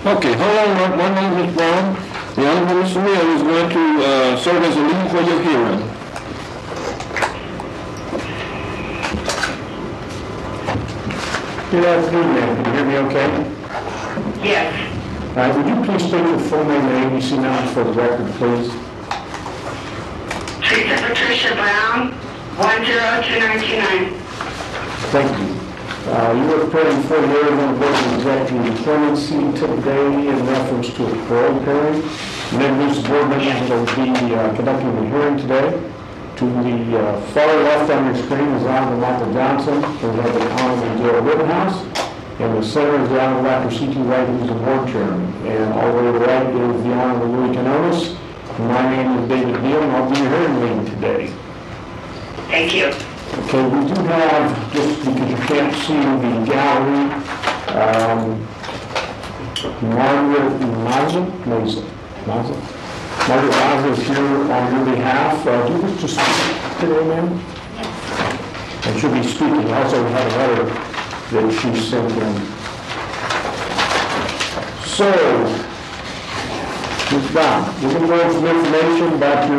Okay, hold on one moment, Ms. Brown. The Honorable Mr. Neal is going to serve as a lead for your hearing. Good afternoon, ma'am. Can you hear me okay? Yes. Would you please state your full name and ABC number for the record, please? Teresa Patricia Brown, 102929. Thank you. You are preparing for the Arizona Board of Executive Clemency today in reference to a parole hearing. And then these board members that will be conducting the hearing today. To the far left on your screen is Honorable Michael Johnson, who has the Honorable Joe Rittenhouse. In the center is the Honorable Dr. C.T. Wright, who's the board chairman. And all the way to the right is the Honorable Louis Canonis. My name is David Neal, and I'll be your hearing lead today. Thank you. Okay, we do have, just because you can't see the gallery, Margaret Mazza is here on your behalf. Do you wish to speak today, ma'am? And she'll be speaking. Also, we have a letter that she sent in. So, Ms. Brown, we're going to go over some information about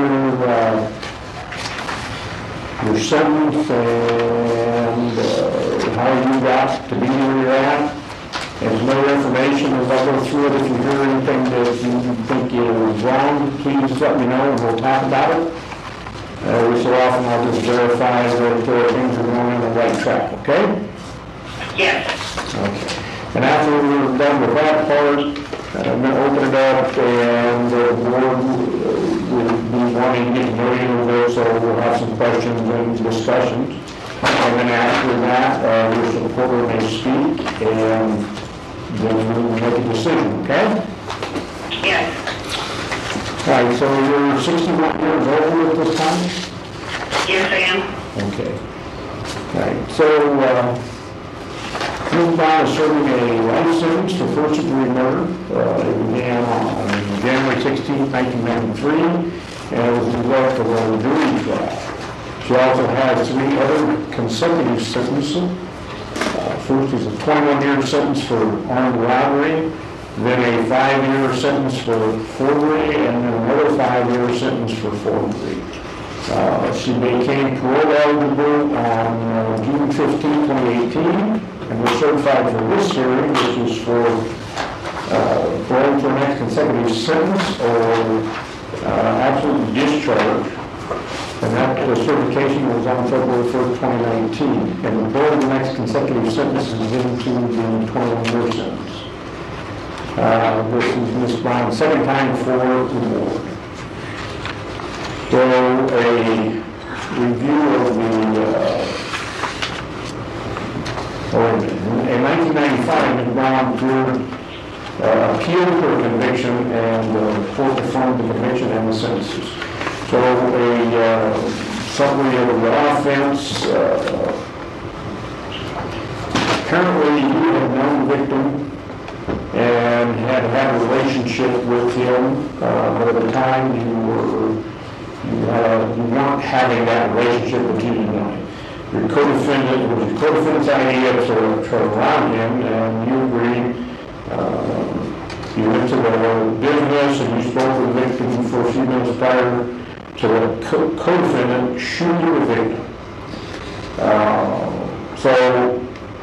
your sentence and how you got to be where you're at. There's no information as I go through it. If you hear anything that you think is wrong, please let me know and we'll talk about it. Every so often I'll just verify that things are going on the right track, okay? Yes. Okay. And after we're done with that part, I'm going to open it up and the board will be wanting to get to know you a little bit, so we'll have some questions and discussions. And then after that, your supporter may speak and then we'll make a decision, okay? Yes. All right, so you're 61 years old at this time? Yes, I am. Okay. All right, so Ms. Brown is serving a life sentence for first degree murder. It began on January 16, 1993, and it was the result of a jury trial. She also has 3 other consecutive sentences. First is a 21-year sentence for armed robbery, then a 5-year sentence for forgery, and then another 5-year sentence for forgery. She became parole eligible on June 15, 2018, and was certified for this hearing, which is for parole for next consecutive sentence or absolute discharge. And that certification was on February 1st, 2019. And the board of the next consecutive sentence is into the 21-year sentence. This is Ms. Brown's second time for the board. So a review of in 1995, Ms. Brown appealed her conviction and the court affirmed the conviction and the sentences. So a summary of the offense. Apparently you had known the victim and had a relationship with him, but at the time you weren't having that relationship with him. Your co-defendant, it was your co-defendant's idea to around him, and you agreed. You went to the business and you spoke with the victim for a few minutes prior to the co-defendant shooting the victim. So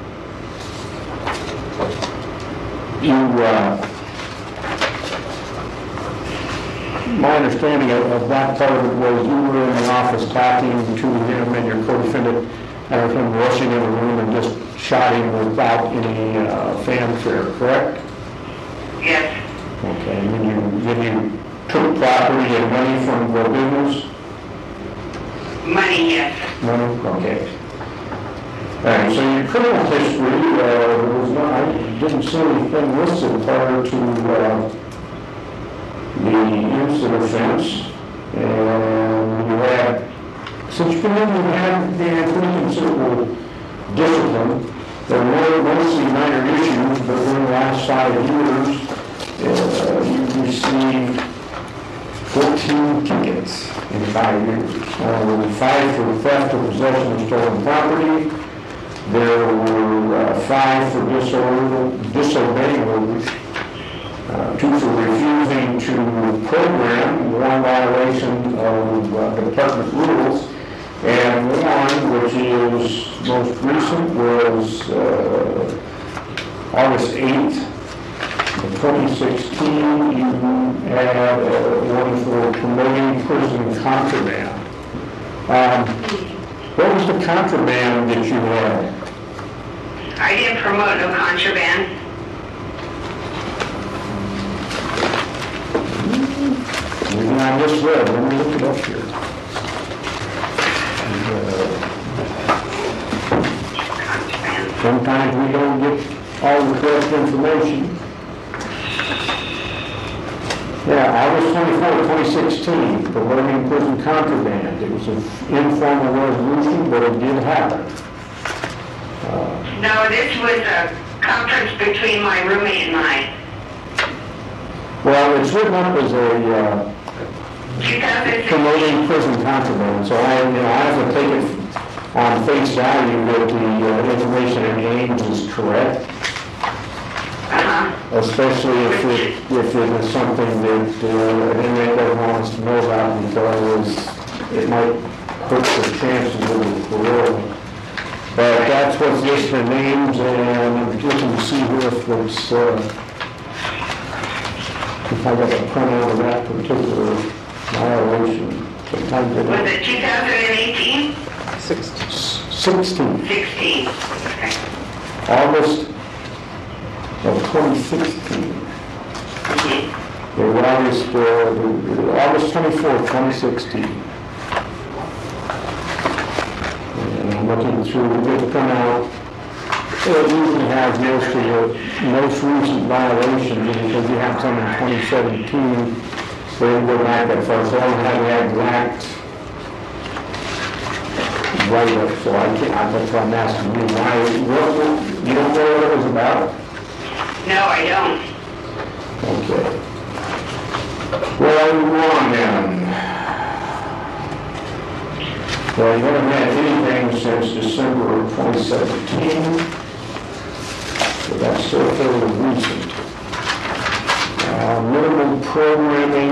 my understanding of that part of it was you were in the office talking to him and your co-defendant and him rushing in the room and just shot him without any fanfare, correct? Yes. Okay, and then you took property and money from the business? Money, yes. Money, okay. All right, so your criminal history, I didn't see anything listed prior to the instant offense, and you had, since you've been in, you had pretty considerable discipline. There were mostly minor issues, but in the last 5 years, you received 14 tickets in 5 years. 5 for theft or possession of stolen property. There were 5 for disobeying orders. two for refusing to program, one violation of department rules, and one, which is most recent, was August 8th of 2016. You had one for promoting prison contraband. What was the contraband that you had? I didn't promote no contraband. Maybe I misread. Let me look it up here. Sometimes we don't get all the correct information. Yeah, August 24, 2016, promoting prison contraband. It was an informal resolution, but it did happen. No, this was a conference between my roommate and I. Well, it's written up as a 2016. promoting prison contraband, so I have to take it on face value that the information in Ames is correct, especially if it is something that an inmate doesn't want us to know about because it might hurt their chances of parole. But that's what's listed in Ames, and I'm looking to see here if it's, if I got a printout of that particular violation. Sometimes it Was it 2018? 16. 16. Okay. August of 2016. Mhm. August 24, 2016. And I'm looking through the printout. It usually has most of the most recent violations, because you have some in 2017. They didn't go back that far, so I don't have the exact write-up, so I can't, that's why I'm asking you. You don't know what it was about? No, I don't. Okay. Well, you on then. Well, you haven't had anything since December of 2017, so that's still fairly recent. Minimal programming.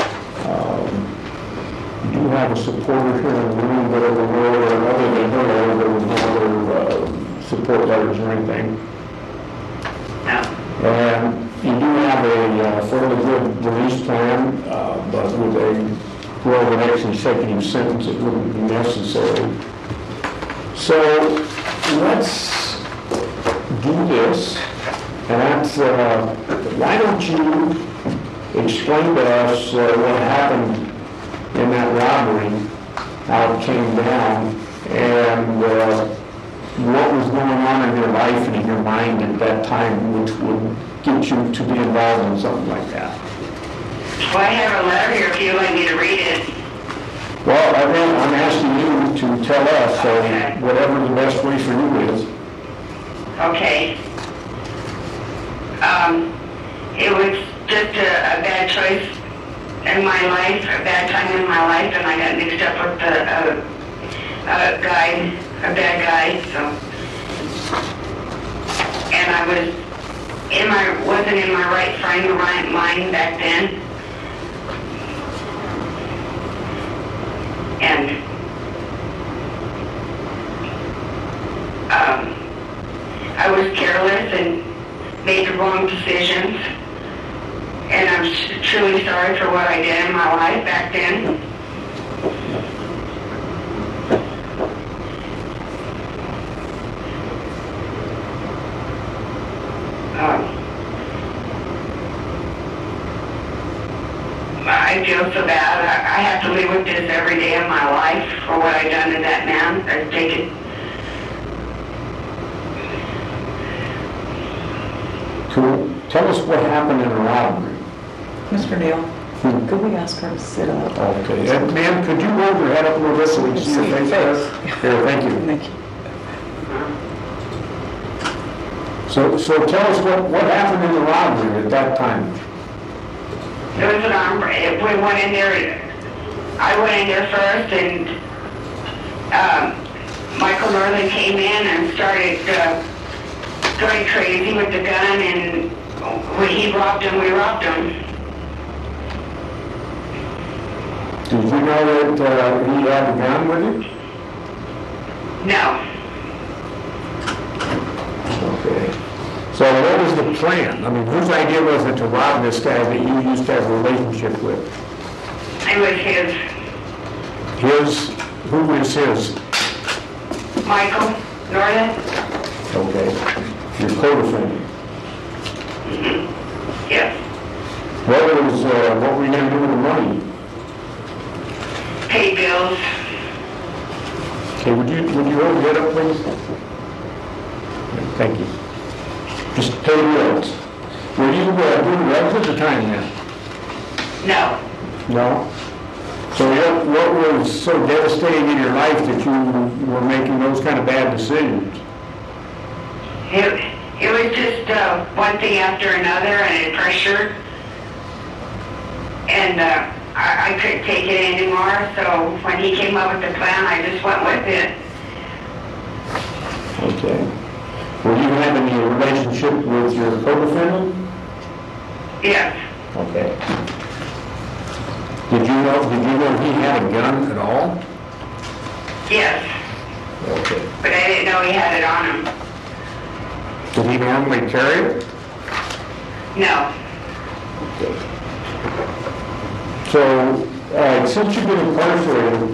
You do have a supporter here in the room, but other than her, there was no other support letters or anything. No. And you do have a fairly good release plan, but with a well, the next consecutive sentence, it wouldn't be necessary. So let's do this, and that's, why don't you explain to us what happened in that robbery, how it came down, and what was going on in your life and in your mind at that time, which would get you to be involved in something like that. Well, I have a letter here if you'd like me to read it. Well, I'm asking you to tell us, so Okay. whatever the best way for you is. Okay. It was just a bad choice in my life, a bad time in my life, and I got mixed up with a bad guy, so. And I wasn't in my right frame of mind back then. And I was careless and made the wrong decisions. And I'm truly sorry for what I did in my life back then. I feel so bad. I have to live with this every day of my life for what I've done to that man. I've taken. Tell us what happened in the robbery. Mr. Neal, could we ask her to sit up? Okay. And ma'am, could you hold your head up a little bit so we can see your face? Here, thank you. Thank you. So tell us what happened in the robbery at that time. There was an arm. We went in there. I went in there first, and Michael Merlin came in and started going crazy with the gun and when he robbed him, we robbed him. Did you know that he had a gun with him? No. Okay. So what was the plan? I mean, whose idea was it to rob this guy that you used to have a relationship with? It was his. His? Who was his? Michael Norton? Okay. Your co-defendant. Yes. What were you going to do with the money? Pay bills. Okay, would you hold your head up, please? Thank you. Just pay bills. Were you doing drugs at the time then? No. No? So what was so devastating in your life that you were making those kind of bad decisions? It was just one thing after another, and it pressured. And I couldn't take it anymore, so when he came up with the plan, I just went with it. Okay. Were you having a relationship with your co-defendant? Yes. Okay. Did you know he had a gun at all? Yes. Okay. But I didn't know he had it on him. Did he normally carry it? No. Okay. So, since you've been incarcerated,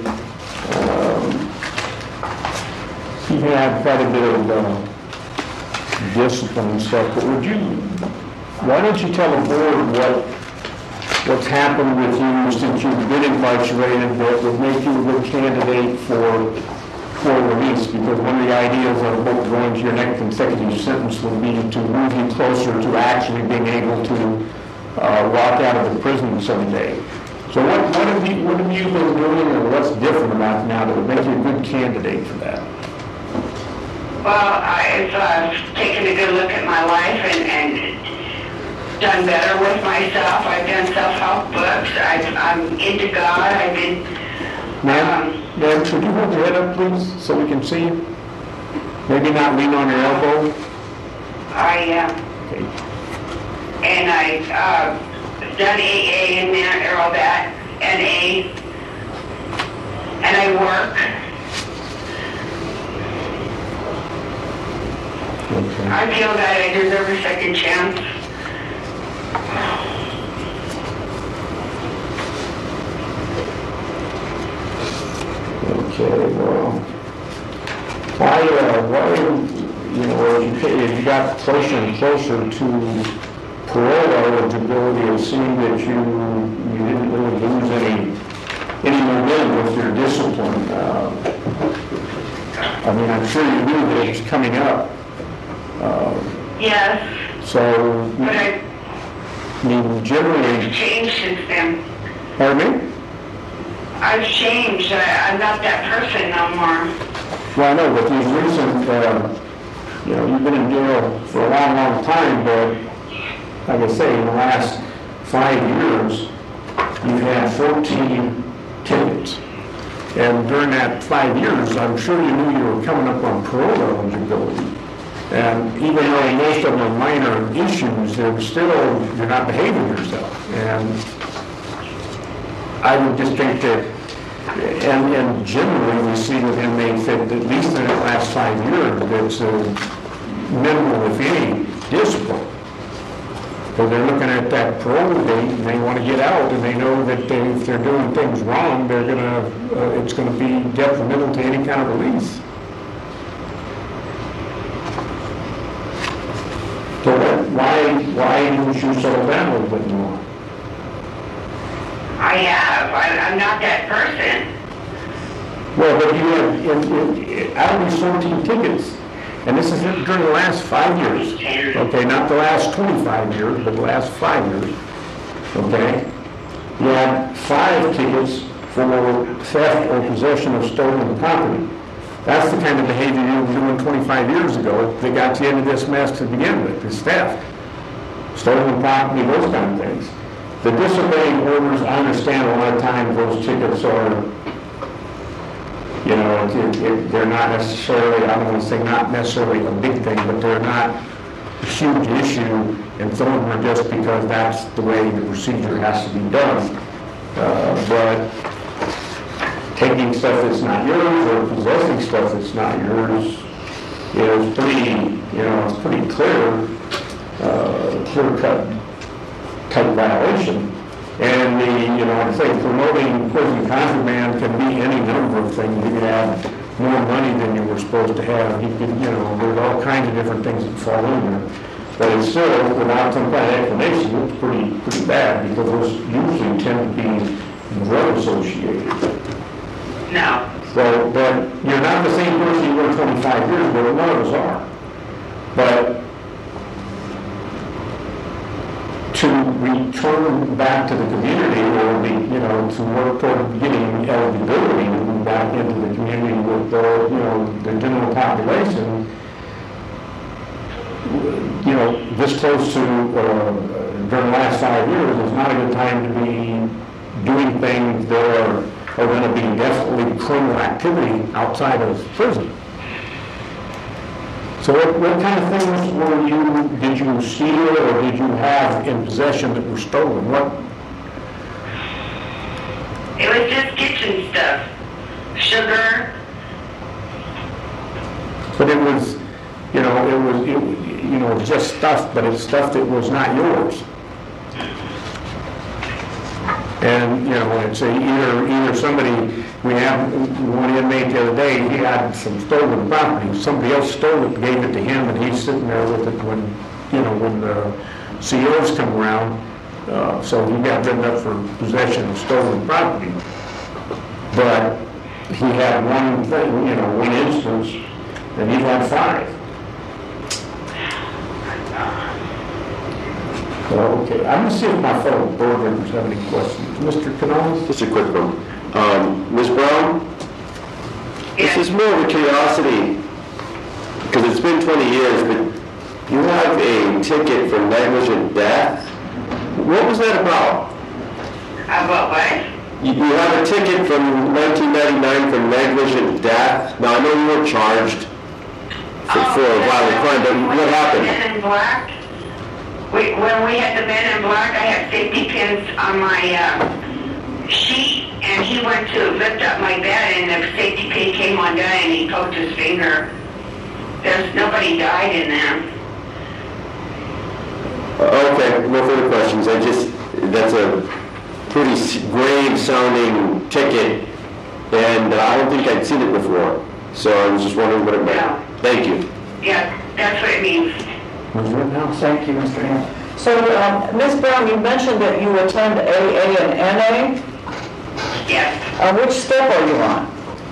you had quite a bit of discipline and stuff, but why don't you tell the board what's happened with you since you've been incarcerated that would make you a good candidate for release? Because one of the ideas of going to your next consecutive sentence would be to move you closer to actually being able to walk out of the prison someday. So what have you been doing, and what's different about it now that would make you a good candidate for that? Well, I've taken a good look at my life and done better with myself. I've done self-help books. I'm into God. I've been... Ma'am, could you hold your head up, please, so we can see you? Maybe not lean on your elbow. Okay. And I've done AA in there, all that, NA, and I work. Okay. I feel that I deserve a second chance. Okay, well, as you got closer and closer to parole eligibility, it seemed that you didn't really lose any momentum with your discipline. I mean, I'm sure you knew that it was coming up. Yes. So, But I mean, generally... I've changed since then. Pardon me? I've changed. I'm not that person no more. Well, I know, but these recent, you've been in jail for a long, long time, but like I say, in the last 5 years, you've had 14 tickets. And during that 5 years, I'm sure you knew you were coming up on parole eligibility. And even though most of them are minor issues, you're not behaving yourself. And I would just think that, and generally we see with inmates that at least in the last 5 years, that's minimal, if any, discipline. So they're looking at that parole date and they want to get out, and they know that if they're doing things wrong, it's going to be detrimental to any kind of release. So why didn't you settle down a little bit more? I have. I'm not that person. Well, but you have, out of these 14 tickets, and this is during the last 5 years, okay, not the last 25 years, but the last 5 years, okay, you had 5 tickets for theft or possession of stolen property. That's the kind of behavior you were doing 25 years ago that got you into this mess to begin with, is theft, stolen property, those kind of things. The disobeying orders, I understand a lot of times those tickets are, they're not necessarily, I don't want to say not necessarily a big thing, but they're not huge issue, and some of them are just because that's the way the procedure has to be done. But taking stuff that's not yours or possessing stuff that's not yours is pretty, it's pretty clear, clear-cut type violation. And I think promoting poison contraband can be any number of things. You could have more money than you were supposed to have. You could, there's all kinds of different things that fall in there. But it's still, without some kind of explanation, it's pretty bad because those usually tend to be drug associated. No. So, but you're not the same person you were 25 years ago. None of us are. But to return back to the community or to work toward getting eligibility to move back into the community with the general population, this close to during the last 5 years is not a good time to be doing things that are going to be definitely criminal activity outside of prison. So what kind of things did you steal or did you have in possession that were stolen? What? It was just kitchen stuff. Sugar. But it was, just stuff, but it's stuff that was not yours. And, it's either somebody, we have one inmate the other day, he had some stolen property. Somebody else stole it, gave it to him, and he's sitting there with it when the COs come around. So he got written up for possession of stolen property. But he had one thing, one instance, and he had 5. Okay, I'm going to see if my fellow board members have any questions. Mr. Canales? Just a quick one. Ms. Brown, this is more of a curiosity, because it's been 20 years, but you have a ticket for negligent death. What was that about? About what? You have a ticket from 1999 for negligent death. Now, I know you were charged for a violent crime, but what happened? Men in Black. When we had the Men in Black, I had safety pins on my sheet, and he went to lift up my bed, and the safety pin came undone, and he poked his finger. Nobody died in there. Okay, no further questions. That's a pretty grave sounding ticket, and I don't think I'd seen it before. So I was just wondering what it meant. No. Thank you. Yeah, that's what it means. Thank you, Mr. Ham. So, Ms. Brown, you mentioned that you attend AA and NA. Yes. Which step are you on?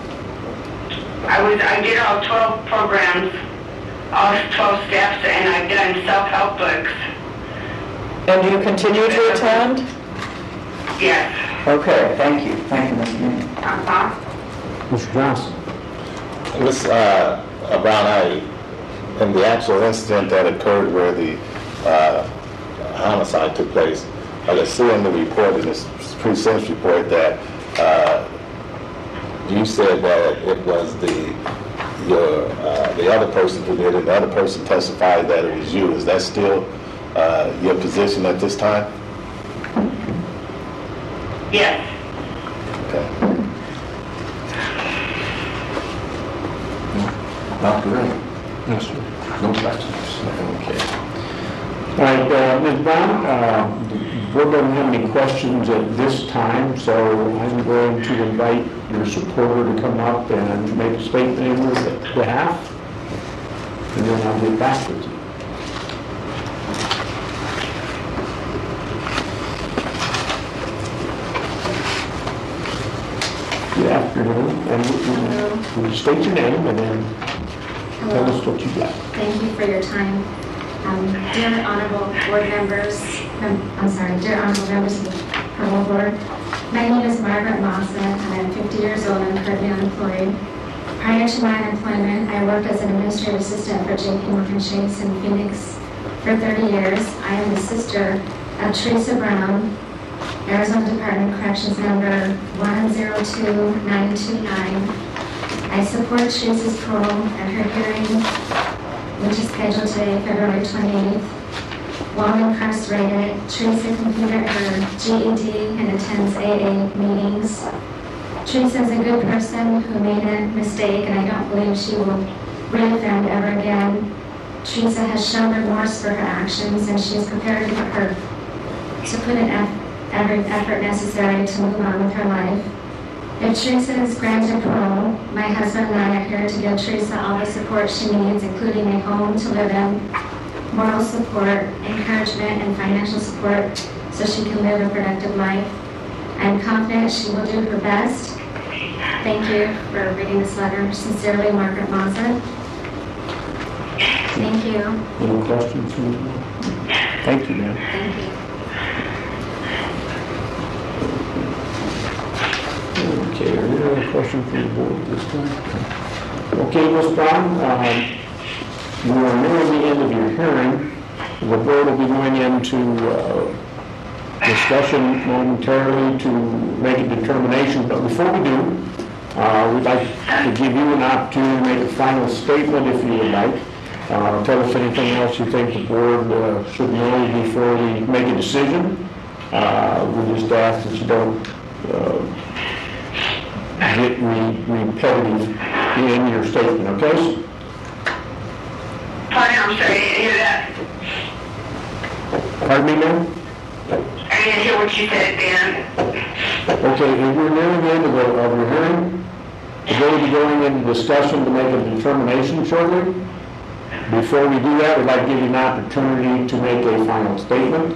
I did all 12 programs, all 12 steps, and I've done self-help books. And do you continue to attend? Yes. Okay, thank you. Thank you, Mr. Ham. Uh-huh. Mr. Johnson? Ms. Brown, in the actual incident that occurred where the homicide took place, I can see in the report, in this pre-sentence report, that you said that it was the other person who did it. The other person testified that it was you. Is that still your position at this time? Yes. Okay. Dr. Ray? Yes, sir. No questions. Okay. All right, Ms. Brown, the board doesn't have any questions at this time, so I'm going to invite your supporter to come up and make a statement in your behalf, and then I'll get back with you. Good afternoon, and we'll state your name and then tell us what you got. Thank you for your time. Dear honorable board members, dear honorable members of the parole board, my name is Margaret Mawson, and I'm 50 years old and currently unemployed. Prior to my unemployment, I worked as an administrative assistant for J.P. Morgan Chase in Phoenix for 30 years. I am the sister of Teresa Brown, Arizona Department of Corrections number 102929. I support Teresa's parole and her hearing which is scheduled today, February 28th. While incarcerated, Teresa completed her GED and attends AA meetings. Teresa is a good person who made a mistake, and I don't believe she will reoffend ever again. Teresa has shown remorse for her actions, and she is prepared to put in every effort necessary to move on with her life. If Teresa is granted parole, my husband and I are here to give Teresa all the support she needs, including a home to live in, moral support, encouragement, and financial support so she can live a productive life. I am confident she will do her best. Thank you for reading this letter. Sincerely, Margaret Mazza. Thank you. Any questions? Thank you, ma'am. Thank you. Okay, are there any questions from the board this time? Okay, Ms. Brown, you are nearing the end of your hearing. The board will be going into discussion momentarily to make a determination, but before we do, we'd like to give you an opportunity to make a final statement if you would like. Tell us anything else you think the board should know before we make a decision. We just ask that you don't get repetitive in your statement, okay? Pardon, I'm sorry, I didn't hear that. Pardon me, ma'am? I didn't hear what you said, Dan. Okay, if we're nearing the end of your hearing, we're going to be going into discussion to make a determination shortly. Before we do that, we'd like to give you an opportunity to make a final statement.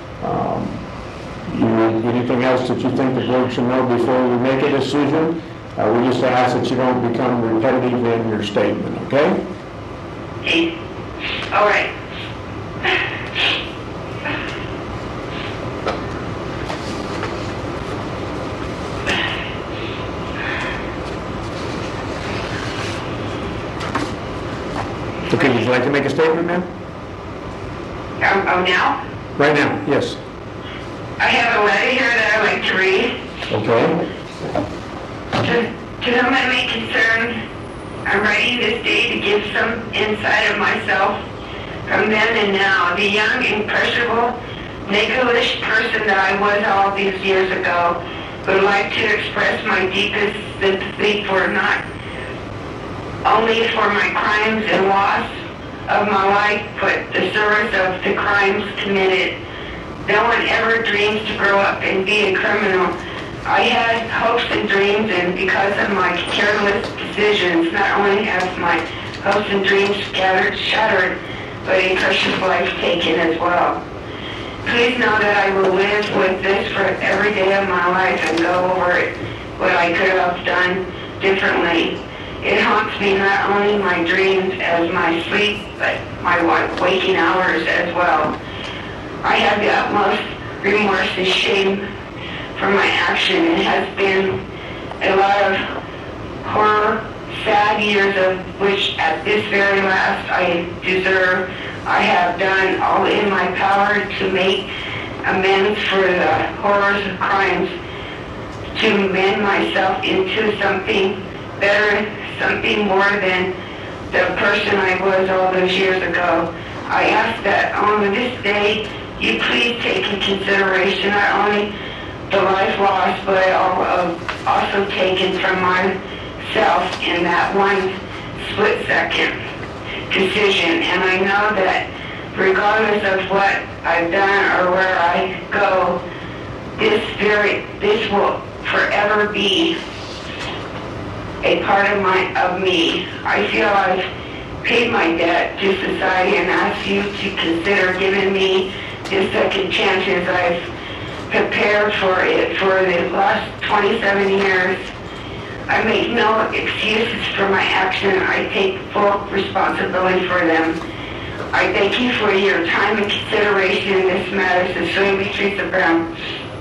Anything else that you think the board should know before we make a decision? We just ask that you don't become repetitive in your statement, okay? Okay. All right. Okay, would you like to make a statement, ma'am? Oh, now? Right now, yes. I have a letter here that I'd like to read. Okay. To whom I may concern, I'm writing this day to give some insight of myself from then and now. The young, impressionable, niggleish person that I was all these years ago would like to express my deepest sympathy for not only for my crimes and loss of my life, but the service of the crimes committed. No one ever dreams to grow up and be a criminal. I had hopes and dreams, and because of my careless decisions, not only have my hopes and dreams shattered, but a precious life taken as well. Please know that I will live with this for every day of my life and go over it, what I could have done differently. It haunts me not only my dreams as my sleep, but my waking hours as well. I have the utmost remorse and shame for my action. It has been a lot of horror, sad years of which at this very last I deserve. I have done all in my power to make amends for the horrors of crimes, to mend myself into something better, something more than the person I was all those years ago. I ask that on this day you please take in consideration not only the life lost, but also taken from myself in that one split-second decision. And I know that regardless of what I've done or where I go, this will forever be a part of me. I feel I've paid my debt to society and ask you to consider giving me the second chances. I've prepared for it for the last 27 years. I make no excuses for my action. I take full responsibility for them. I thank you for your time and consideration in this matter. Sincerely, Teresa Brown.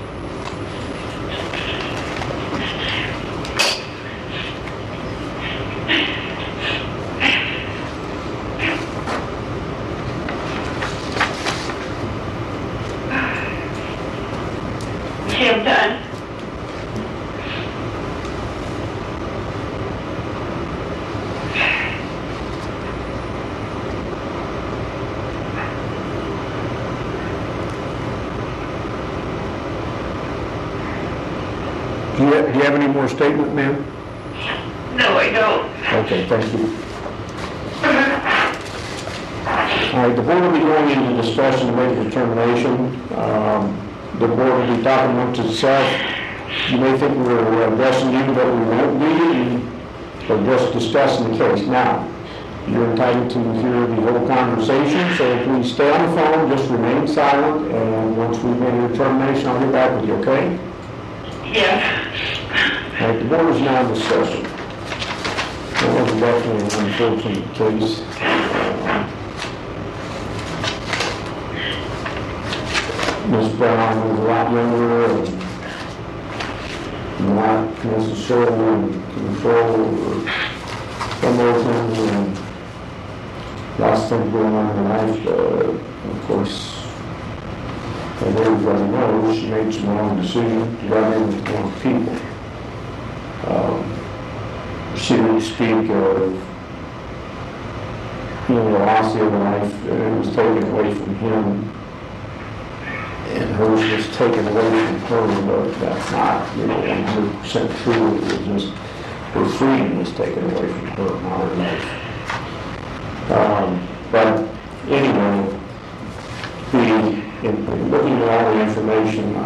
I'm done. Do you have any more statement, ma'am? No, I don't. Okay, thank you. All right, the board will be going into discussion to make a determination. The board will be talking amongst itself. You may think we're addressing you, but we won't be. We're just discussing the case. Now, you're entitled to hear the whole conversation, so please stay on the phone, just remain silent, and once we've made a determination, I'll get back with you, okay? Yes. All right, the board is now in discussion. That was definitely an unfortunate case. Ms. Brown was a lot younger and not necessarily in control or emotions and lots of things going on in her life. Of course, as everybody knows, she made some wrong decisions, got in with the wrong people. She would speak of the loss of life, and it was taken away from him, and hers was taken away from her, but that's not, 100% true. It was just her freedom was taken away from her, not her life. But anyway, in looking at all the information,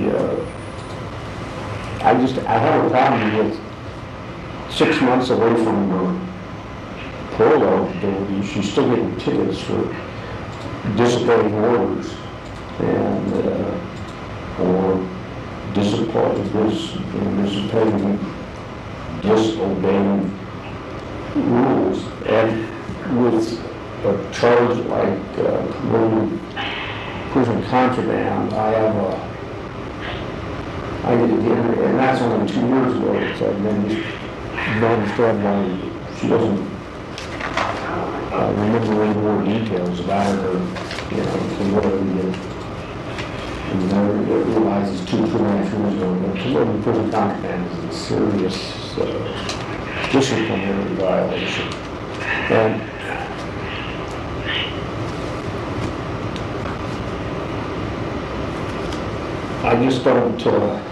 I have a problem with 6 months away from her parole eligibility. She's still getting tickets for disobeying orders and or disobeying rules, and with a charge like committing prison contraband, and that's only 2 years ago, so I don't understand why she doesn't remember any more details about it, or, and whatever we did. And I realize it's 2.5 years ago, but committing prison contraband is a serious disciplinary violation. And I just don't,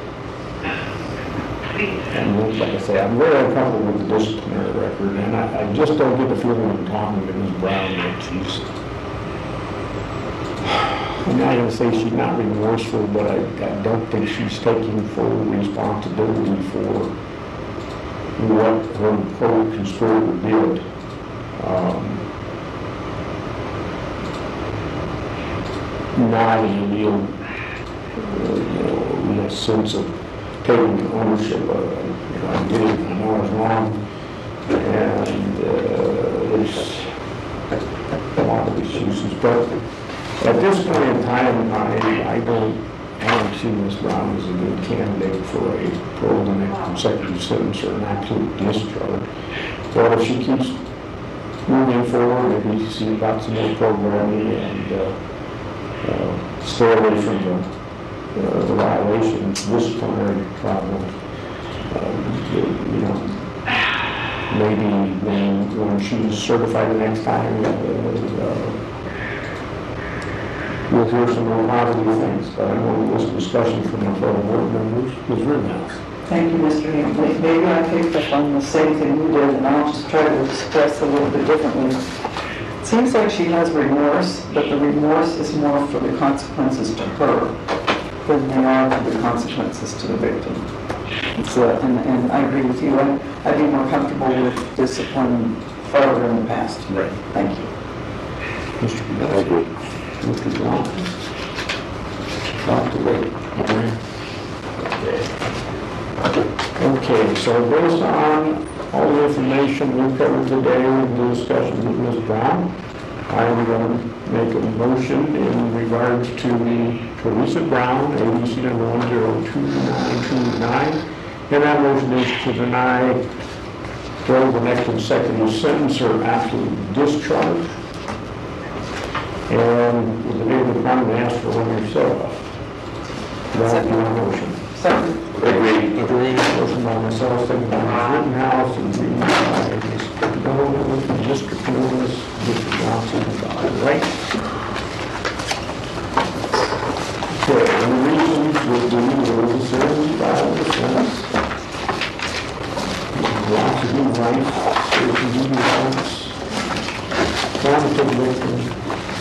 and like I say, I'm very uncomfortable with the disciplinary record, and I just don't get the feeling when I'm talking to Ms. Brown that she's, I'm not going to say she's not remorseful, but I don't think she's taking full responsibility for what her co-conspirator did. Not in a real, real sense of taking ownership of it. I did it, I know I was wrong, and there's a lot of excuses. But at this point in time, I don't see Ms. Brown as a good candidate for a parole and consecutive sentence or an absolute discharge. But if she keeps moving forward, maybe see about some more programming and stay away from the violations, disciplinary problems. Maybe when she's certified the next time, we'll hear some more positive things. But I know this discussion from my fellow board members was Rittenhouse. Thank you, Mr. Neal. Maybe I picked up on the same thing you did, and I'll just try to express a little bit differently. It seems like she has remorse, but the remorse is more for the consequences to her than they are for the consequences to the victim. And I agree with you. I'd be more comfortable with discipline further in the past. Right. Thank you. Mr. Peterson. I agree. Mr. Brown. Dr. Wade. Okay, so based on all the information we covered today in the discussion with Ms. Brown, I'm going to make a motion in regards to Teresa Brown, ABC number 102929, and that motion is to deny the next consecutive sentence or absolute discharge. And with the name of the Department, ask for one yourself. That would be my motion. Second. Agreed. Motion by myself, second by Ms. Rittenhouse, and agreed by Mr. Dolan, District Lewis, Mr. Johnson, right? Okay, and the reasons would be the rules of 75%. wife, Stacy Judy Lawrence, traumatic victim.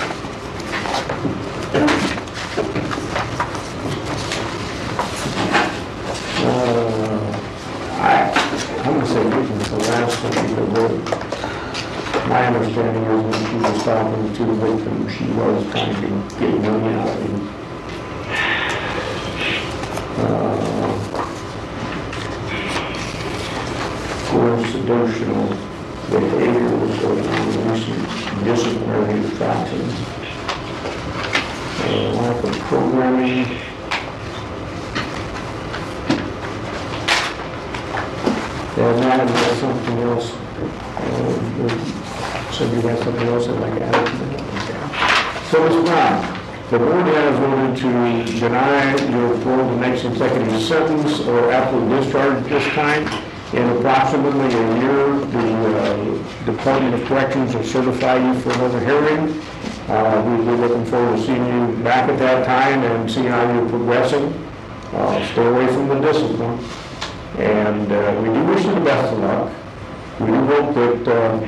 I'm going to say victim is the last one because my understanding is when she was talking to the victim, she was trying to get money out of him. Coincidental behavior was going on in recent disciplinary infractions. Lack of programming. And now we have something else. Somebody has something else I'd like to add to that. So Ms. Brown, the board has voted to deny your parole the next consecutive sentence or after discharge this time. In approximately a year, the Department of Corrections will certify you for another hearing. We'll be looking forward to seeing you back at that time and seeing how you're progressing. Stay away from the discipline. And we do wish you the best of luck. We do hope that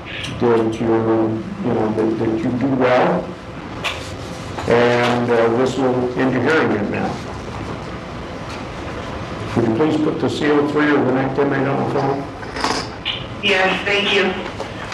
that you do well. And this will end your hearing it now. Would you please put the CO3 or the next inmate on the phone? Yes, thank you.